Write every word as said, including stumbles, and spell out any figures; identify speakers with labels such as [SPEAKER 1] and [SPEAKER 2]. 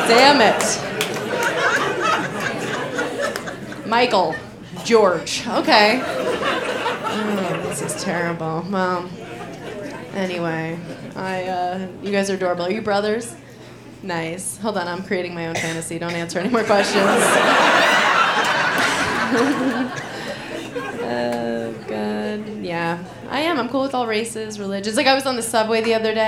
[SPEAKER 1] Damn it. Michael. George. Okay. Oh, this is terrible. Well, anyway, I, uh, you guys are adorable. Are you brothers? Nice. Hold on, I'm creating my own fantasy. Don't answer any more questions. Oh, God. Yeah, I am. I'm cool with all races, religions. Like, I was on the subway the other day.